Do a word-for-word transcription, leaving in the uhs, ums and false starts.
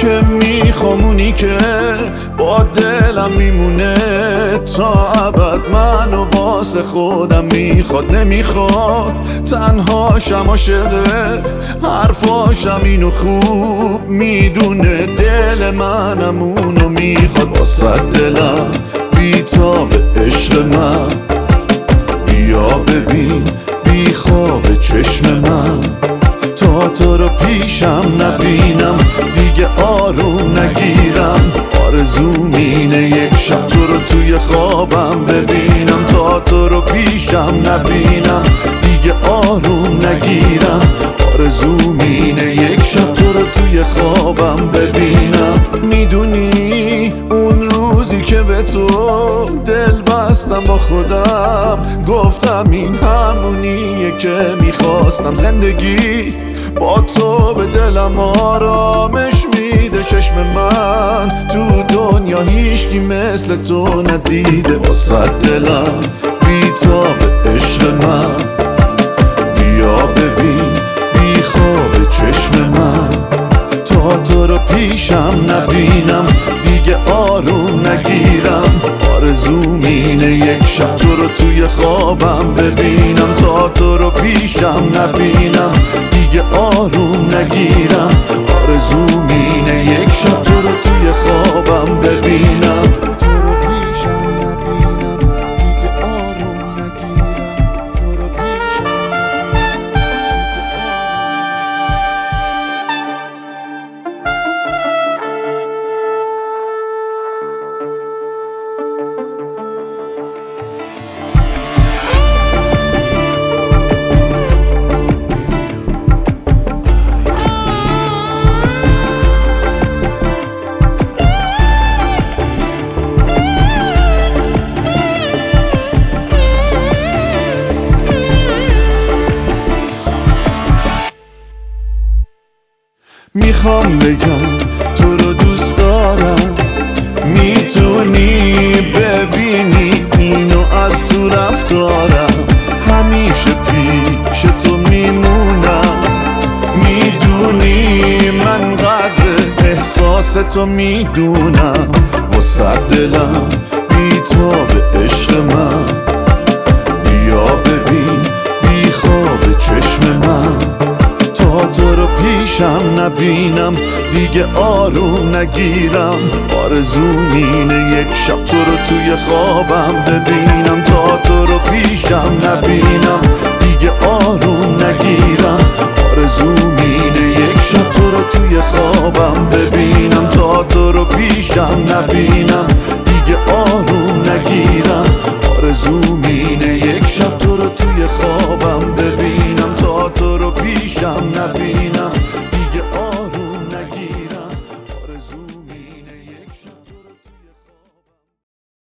که میخوام، اونی که با دلم میمونه تا ابد، منو واسه خودم میخواد نمیخواد تنهاشم، عاشقه حرفاشم اینو خوب میدونه، دل منم اونو میخواد. واسه دلم بیتاب عشق من، بیا ببین بی خواب چشم من، تا تو رو پیشم نبینم دیگه آروم نگیرم، آرزوم اینه یک شب تو رو توی خوابم ببینم، تا تو رو پیشم نبینم دیگه آروم نگیرم، آرزوم اینه یک شب تو رو توی خوابم ببینم. میدونی اون روزی که به تو دل بستم با خودم، گفتم این همونیه که میخواستم، زندگی با تو به دلم آرامش میده، چشم من تو دنیا هیچکی مثل تو ندیده. واسه دلم بیتاب عشق من، بیا ببین بی خواب چشم من، تا تو رو پیشم نبینم دیگه آروم نگیرم، آرزوم اینه یک شب تو رو توی خوابم ببینم، تا تو رو پیشم نبینم دیگه آروم نگیرم، آرزوم اینه یک شب تو رو توی خوابم ببینم، تو رو پیشم نبینم دیگه آروم نگیرم، تو رو پیشم میخوام بگم تو رو دوست دارم، میتونی ببینی اینو از تو رفتارم، همیشه پیش تو میمونم، میدونی من قدر احساس تو میدونم. واسه دلم بیتاب عشق من، بیا ببین بی خواب چشم من، تا تو رو پیشم نبینم دیگه آروم نگیرم، آرزوم اینه یک شب تو رو توی خوابم ببینم، تا تو رو پیشم نبینم دیگه آروم نگیرم، آرزوم اینه یک شب تو رو توی خوابم ببینم، تا تو رو پیشم نبینم دیگه آروم نگیرم، آرزوم